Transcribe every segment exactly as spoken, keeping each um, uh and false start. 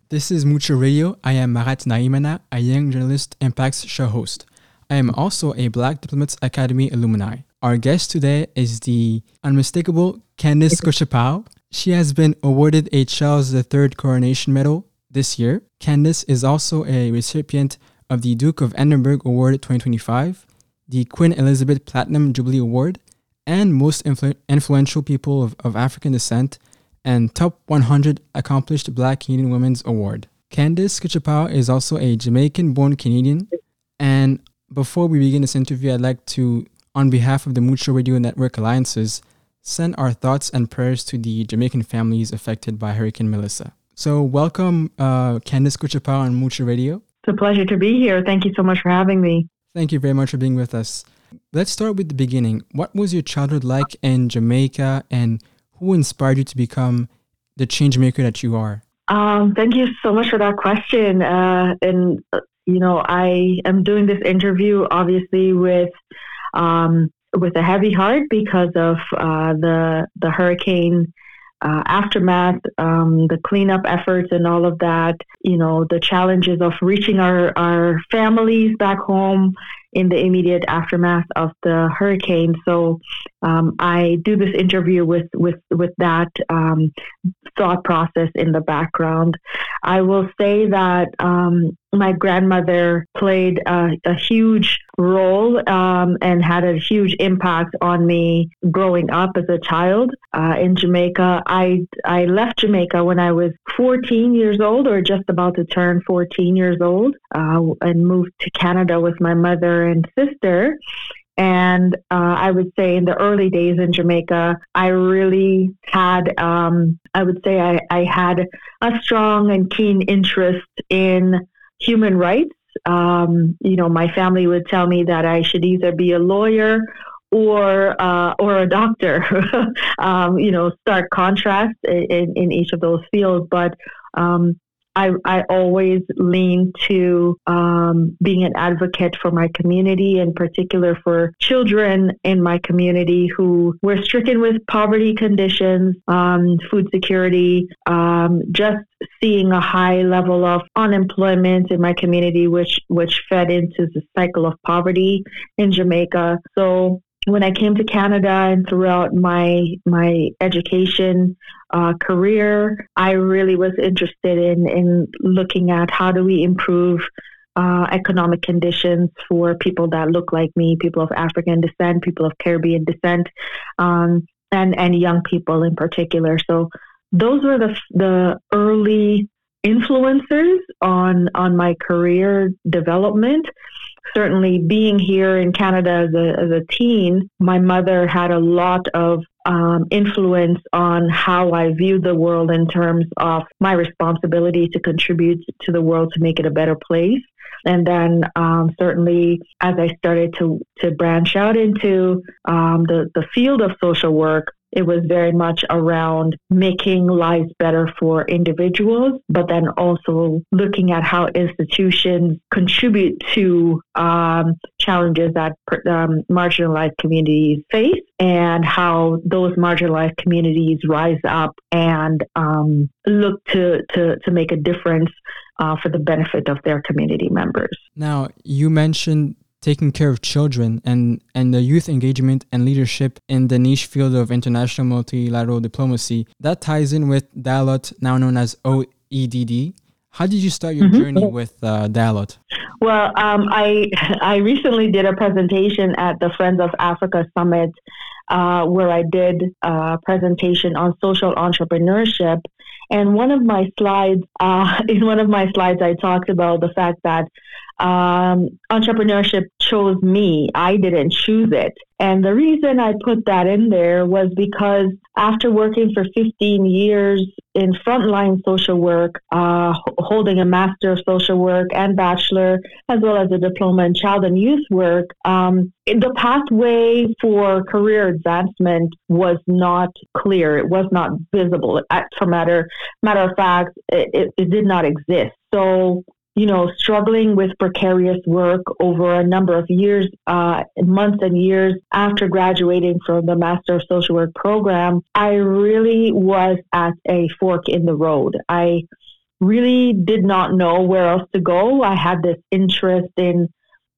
This is Mucho Radio. I am Marat Naimana, a young journalist Impact's show host. I am also a Black Diplomats Academy alumni. Our guest today is the unmistakable Candice Cochepaille. She has been awarded a Charles the Third Coronation Medal this year. Candice is also a recipient of the Duke of Edinburgh Award twenty twenty-five, the Queen Elizabeth Platinum Jubilee Award, and Most Influ- Influential People of, of African Descent, and Top one hundred Accomplished Black Canadian Women's Award. Candice Cochepaille is also a Jamaican-born Canadian. And before we begin this interview, I'd like to, on behalf of the Mucho Radio Network Alliances, send our thoughts and prayers to the Jamaican families affected by Hurricane Melissa. So welcome, uh, Candice Cochepaille on Mucho Radio. It's a pleasure to be here. Thank you so much for having me. Thank you very much for being with us. Let's start with the beginning. What was your childhood like in Jamaica, and who inspired you to become the change maker that you are? Um, thank you so much for that question. Uh, and, uh, you know, I am doing this interview obviously with um, with a heavy heart because of uh, the the hurricane uh, aftermath, um, the cleanup efforts and all of that, you know, the challenges of reaching our, our families back home in the immediate aftermath of the hurricane. So um, I do this interview with with with that um, thought process in the background. I will say that um, my grandmother played a, a huge role um, and had a huge impact on me growing up as a child uh, in Jamaica. I I left Jamaica when I was fourteen years old, or just about to turn fourteen years old, uh, and moved to Canada with my mother and sister. And uh, I would say in the early days in Jamaica, I really had, um, I would say I, I had a strong and keen interest in human rights. Um, you know, my family would tell me that I should either be a lawyer or uh, or a doctor. um, you know, stark contrast in, in each of those fields. But um, I, I always lean to um, being an advocate for my community, in particular for children in my community who were stricken with poverty conditions, um, food security, um, just seeing a high level of unemployment in my community, which which fed into the cycle of poverty in Jamaica. So when I came to Canada and throughout my my education uh, career, I really was interested in, in looking at how do we improve uh, economic conditions for people that look like me, people of African descent, people of Caribbean descent, um, and, and young people in particular. So those were the the early influencers on, on my career development. Certainly being here in Canada as a, as a teen, my mother had a lot of um, influence on how I viewed the world in terms of my responsibility to contribute to the world to make it a better place. And then um, certainly as I started to, to branch out into um, the, the field of social work, it was very much around making lives better for individuals, but then also looking at how institutions contribute to um, challenges that um, marginalized communities face, and how those marginalized communities rise up and um, look to, to, to make a difference uh, for the benefit of their community members. Now, you mentioned taking care of children and, and the youth engagement and leadership in the niche field of international multilateral diplomacy. That ties in with Dialot, now known as O E D D. How did you start your mm-hmm. journey with uh, Dialot? Well, um, I I recently did a presentation at the Friends of Africa Summit uh, where I did a presentation on social entrepreneurship. And one of my slides, uh, in one of my slides, I talked about the fact that um, entrepreneurship chose me. I didn't choose it. And the reason I put that in there was because after working for fifteen years in frontline social work, uh, holding a Master of Social Work and Bachelor, as well as a diploma in child and youth work, um, the pathway for career advancement was not clear. It was not visible. For matter, matter of fact, it, it, it did not exist. So, you know, struggling with precarious work over a number of years, uh, months and years after graduating from the Master of Social Work program, I really was at a fork in the road. I really did not know where else to go. I had this interest in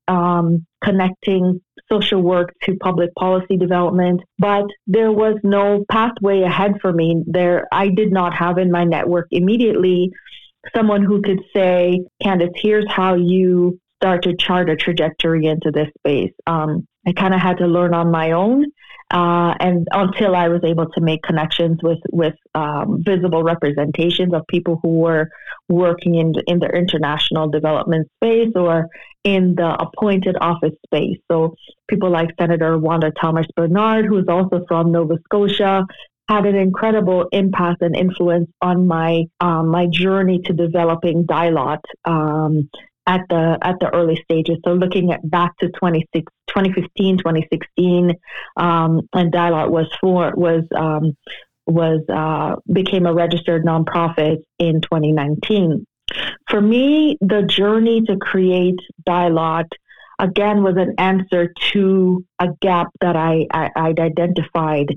um, connecting social work to public policy development, but there was no pathway ahead for me. There, I did not have in my network immediately someone who could say, Candice, here's how you start to chart a trajectory into this space. Um, I kind of had to learn on my own. Uh, and until I was able to make connections with with um, visible representations of people who were working in in the international development space or in the appointed office space. So people like Senator Wanda Thomas Bernard, who is also from Nova Scotia, had an incredible impact and influence on my um, my journey to developing Dialot um, at the at the early stages. So looking at back to twenty fifteen, twenty sixteen, um, and Dialot was for was um, was uh, became a registered nonprofit in twenty nineteen. For me, the journey to create Dialot again was an answer to a gap that I, I I'd identified.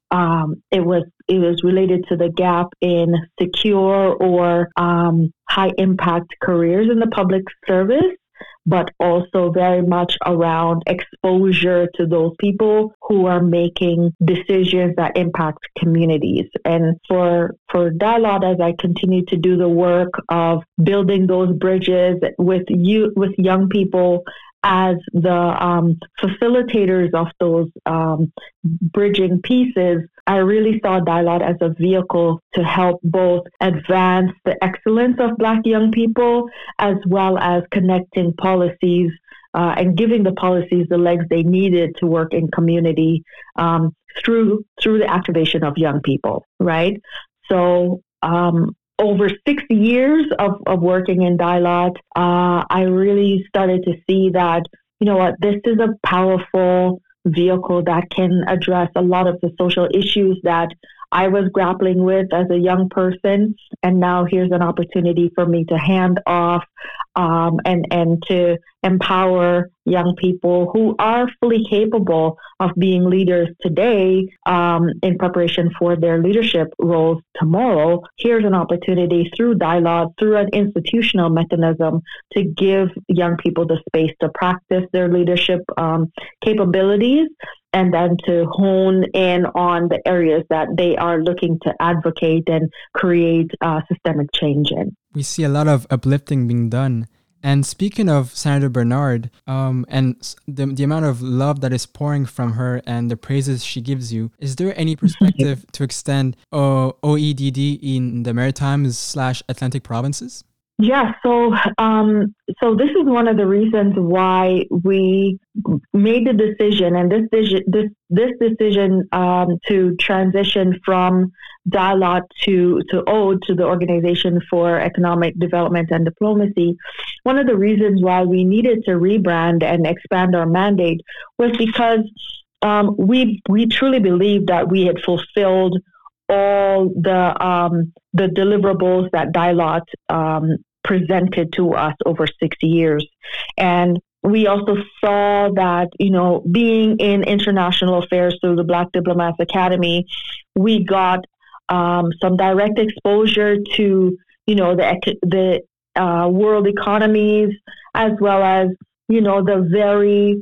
Um, it was it was related to the gap in secure or um, high impact careers in the public service, but also very much around exposure to those people who are making decisions that impact communities. And for for Dialot, as I continue to do the work of building those bridges with you with young people as the um, facilitators of those um, bridging pieces, I really saw Dialot as a vehicle to help both advance the excellence of Black young people as well as connecting policies uh, and giving the policies the legs they needed to work in community um, through through the activation of young people, right? So um, over six years of, of working in Dialot, uh, I really started to see that, you know what, this is a powerful vehicle that can address a lot of the social issues that I was grappling with as a young person. And now here's an opportunity for me to hand off um, and, and to empower young people who are fully capable of being leaders today um, in preparation for their leadership roles tomorrow. Here's an opportunity through Dialot, through an institutional mechanism, to give young people the space to practice their leadership um, capabilities and then to hone in on the areas that they are looking to advocate and create uh, systemic change in. We see a lot of uplifting being done. And speaking of Senator Bernard um, and the, the amount of love that is pouring from her and the praises she gives you, is there any perspective to extend uh, O E D D in the Maritimes slash Atlantic provinces? Yeah, so um, so this is one of the reasons why we made the decision, and this this this decision um, to transition from Dialot to to O D E, to the Organization for Economic Development and Diplomacy. One of the reasons why we needed to rebrand and expand our mandate was because um, we we truly believed that we had fulfilled all the um, the deliverables that Dialot um, presented to us over six years. And we also saw that, you know, being in international affairs through the Black Diplomats Academy, we got um, some direct exposure to, you know, the the uh, world economies, as well as, you know, the very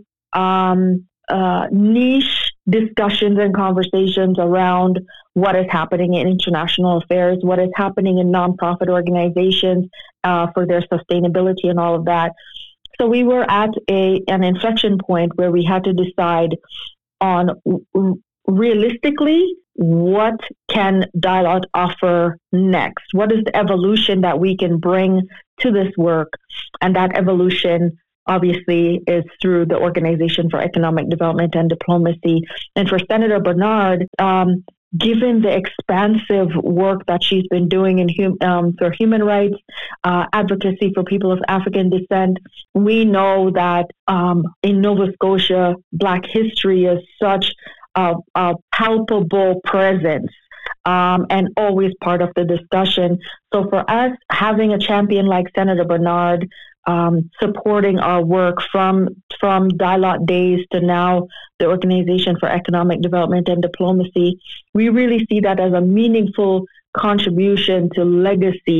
um, uh, niche discussions and conversations around what is happening in international affairs, what is happening in nonprofit organizations uh, for their sustainability and all of that. So we were at a an inflection point where we had to decide on r- realistically what can Dialot offer next? What is the evolution that we can bring to this work? And that evolution obviously is through the Organization for Economic Development and Diplomacy. And for Senator Bernard, um, given the expansive work that she's been doing in hum, um, for human rights, uh, advocacy for people of African descent, we know that um, in Nova Scotia, Black history is such a, a palpable presence um, and always part of the discussion. So for us, having a champion like Senator Bernard Um, supporting our work from from Dialot days to now the Organization for Economic Development and Diplomacy, we really see that as a meaningful contribution to legacy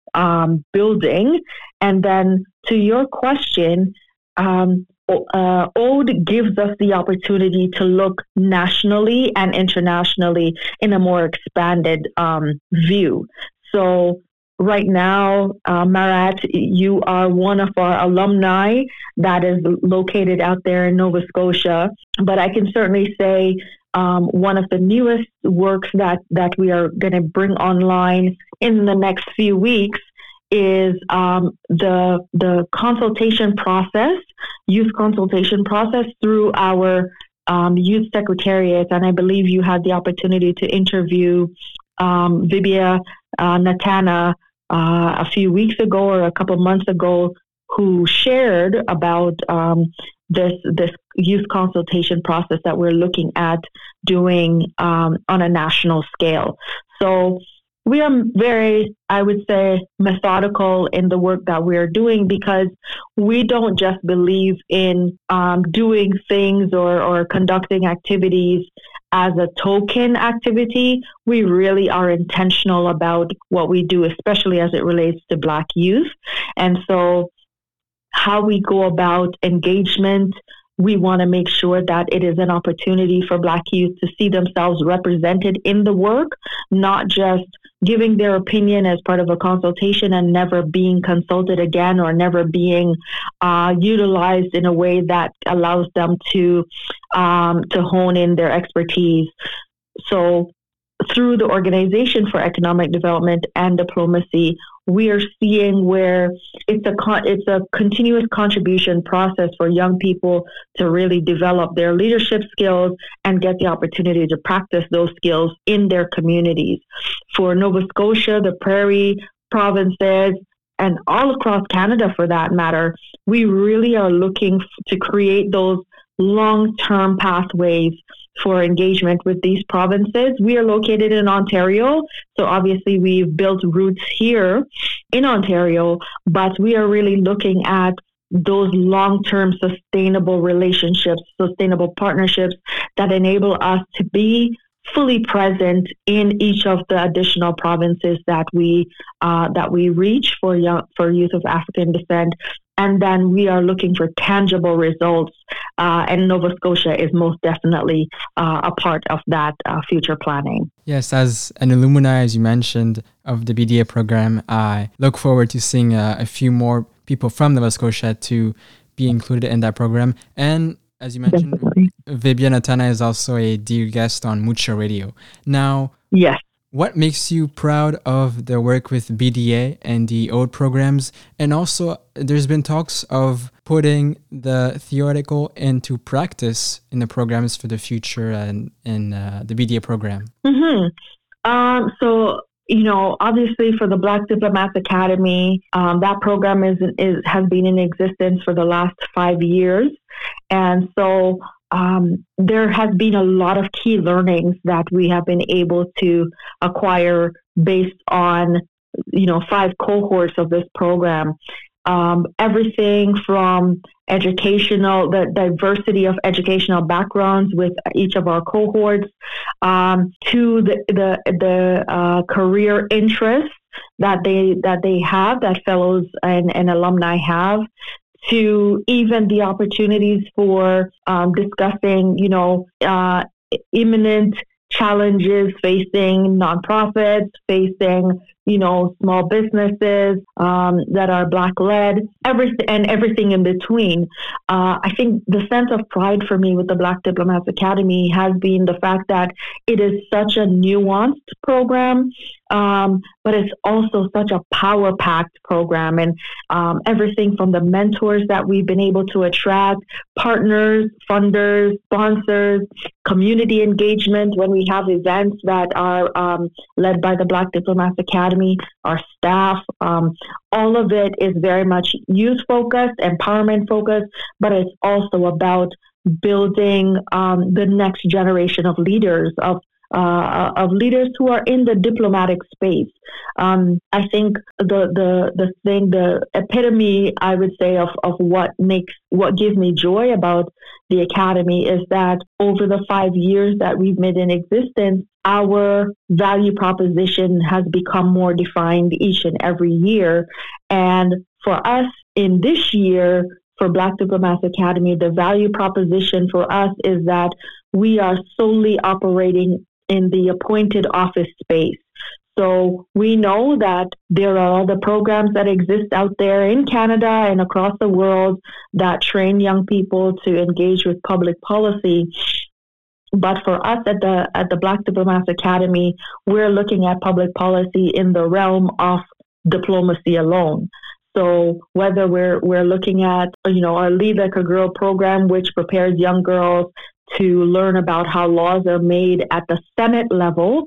um, building. And then to your question, um, uh, O D E gives us the opportunity to look nationally and internationally in a more expanded um, view. So right now, uh, Marat, you are one of our alumni that is located out there in Nova Scotia. But I can certainly say um, one of the newest works that, that we are going to bring online in the next few weeks is um, the the consultation process, youth consultation process through our um, youth secretariat. And I believe you had the opportunity to interview um, Vibia uh, Natana uh, a few weeks ago or a couple months ago, who shared about um, this this youth consultation process that we're looking at doing um, on a national scale. So we are very, I would say, methodical in the work that we're doing, because we don't just believe in um, doing things or, or conducting activities as a token activity. We really are intentional about what we do, especially as it relates to Black youth. And so how we go about engagement, we want to make sure that it is an opportunity for Black youth to see themselves represented in the work, not just giving their opinion as part of a consultation and never being consulted again, or never being uh, utilized in a way that allows them to um, to hone in their expertise. So through the Organization for Economic Development and Diplomacy, we are seeing where it's a con- it's a continuous contribution process for young people to really develop their leadership skills and get the opportunity to practice those skills in their communities. For Nova Scotia, the Prairie provinces, and all across Canada for that matter, we really are looking f- to create those long-term pathways for engagement with these provinces. We are located in Ontario, so obviously we've built roots here in Ontario, but we are really looking at those long-term sustainable relationships, sustainable partnerships that enable us to be fully present in each of the additional provinces that we uh, that we reach for young, for youth of African descent. And then we are looking for tangible results, uh, and Nova Scotia is most definitely uh, a part of that uh, future planning. Yes, as an alumni, as you mentioned, of the B D A program, I look forward to seeing uh, a few more people from Nova Scotia to be included in that program. And as you mentioned, definitely. Vibia Natana is also a dear guest on Mucha Radio. Now, yes. What makes you proud of the work with B D A and the O D E programs? And also, there's been talks of putting the theoretical into practice in the programs for the future and in uh, the B D A program. Mm-hmm. Um, so, you know, obviously for the Black Diplomats Academy, um, that program is, is has been in existence for the last five years. And so Um, there has been a lot of key learnings that we have been able to acquire based on, you know, five cohorts of this program. Um, everything from educational, the diversity of educational backgrounds with each of our cohorts, um, to the the, the uh, career interests that they that they have, that fellows and, and alumni have, to even the opportunities for um, discussing, you know, uh, imminent challenges facing nonprofits, facing, you know, small businesses um, that are Black-led, everything and everything in between. Uh, I think the sense of pride for me with the Black Diplomats Academy has been the fact that it is such a nuanced program, um, but it's also such a power-packed program. And um, everything from the mentors that we've been able to attract, partners, funders, sponsors, community engagement when we have events that are um, led by the Black Diplomats Academy, our staff, um, all of it is very much youth-focused, empowerment-focused, but it's also about building um, the next generation of leaders, of uh, of leaders who are in the diplomatic space. Um, I think the, the the thing, the epitome, I would say, of, of what makes what gives me joy about the Academy is that over the five years that we've been in existence, our value proposition has become more defined each and every year. And for us in this year, for Black Diplomats Academy, the value proposition for us is that we are solely operating in the appointed office space. So we know that there are other programs that exist out there in Canada and across the world that train young people to engage with public policy. But for us at the at the Black Diplomats Academy, we're looking at public policy in the realm of diplomacy alone. So whether we're we're looking at, you know, our Lead Like a Girl program, which prepares young girls to learn about how laws are made at the Senate level,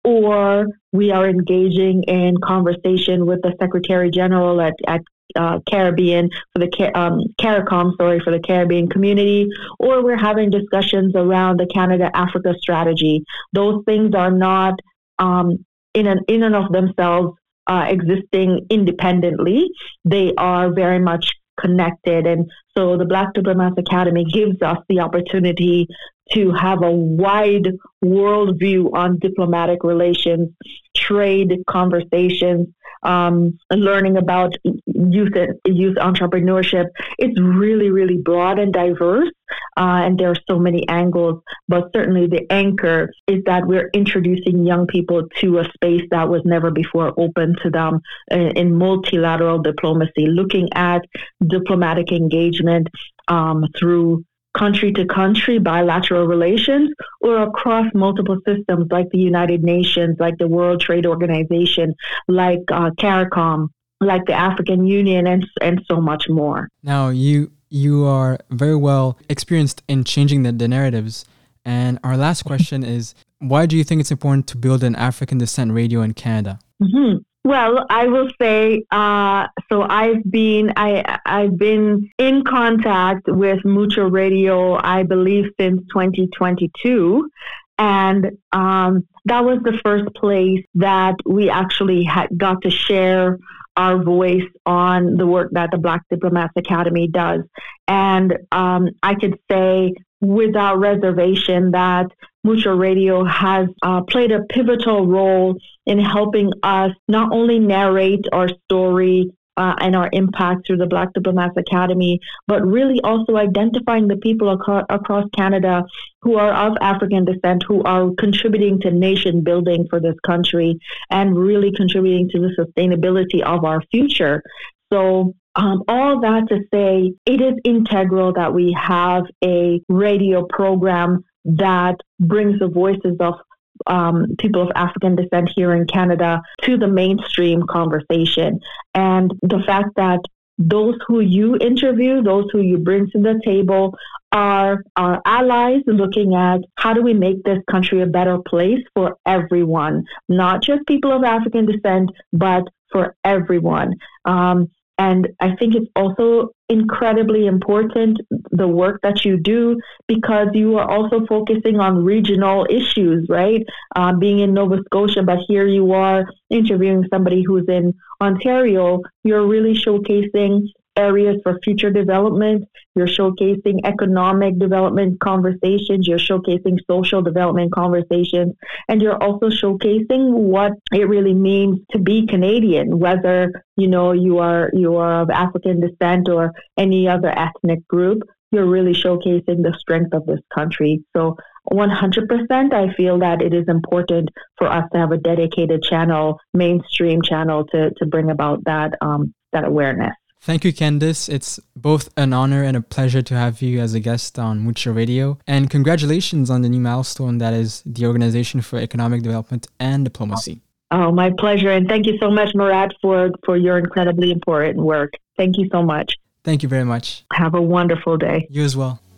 or we are engaging in conversation with the Secretary General at, at uh, Caribbean for the um, CARICOM, sorry, for the Caribbean community, or we're having discussions around the Canada-Africa strategy. Those things are not um, in and in and of themselves uh, existing independently. They are very much connected. And so the Black Diplomats Academy gives us the opportunity to have a wide worldview on diplomatic relations, trade conversations, um, learning about youth youth entrepreneurship. It's really, really broad and diverse, uh, and there are so many angles. But certainly the anchor is that we're introducing young people to a space that was never before open to them in, in multilateral diplomacy, looking at diplomatic engagement um, through country to country bilateral relations or across multiple systems like the United Nations, like the World Trade Organization, like uh, CARICOM, like the African Union, and and so much more. Now, you you are very well experienced in changing the, the narratives. And our last question is, why do you think it's important to build an African descent radio in Canada? Mm-hmm. Well, I will say, uh, so I've been, I, I've been in contact with Mucho Radio, I believe, since twenty twenty-two. And um, that was the first place that we actually had got to share our voice on the work that the Black Diplomats Academy does. And um, I could say without reservation that Mucho Radio has uh, played a pivotal role in helping us not only narrate our story uh, and our impact through the Black Diplomats Academy, but really also identifying the people ac- across Canada who are of African descent, who are contributing to nation building for this country and really contributing to the sustainability of our future. So um, all that to say, it is integral that we have a radio program that brings the voices of um, people of African descent here in Canada to the mainstream conversation. And the fact that those who you interview, those who you bring to the table are our allies, looking at how do we make this country a better place for everyone, not just people of African descent, but for everyone. Um, And I think it's also incredibly important, the work that you do, because you are also focusing on regional issues, right? Uh, being in Nova Scotia, but here you are interviewing somebody who's in Ontario, you're really showcasing areas for future development. You're showcasing economic development conversations. You're showcasing social development conversations. And you're also showcasing what it really means to be Canadian, whether, you know, you are, you are of African descent or any other ethnic group. You're really showcasing the strength of this country. So one hundred percent, I feel that it is important for us to have a dedicated channel, mainstream channel, to, to bring about that, um, that awareness. Thank you, Candice. It's both an honor and a pleasure to have you as a guest on Mucho Radio. And congratulations on the new milestone that is the Organization for Economic Development and Diplomacy. Oh, my pleasure. And thank you so much, Murat, for, for your incredibly important work. Thank you so much. Thank you very much. Have a wonderful day. You as well.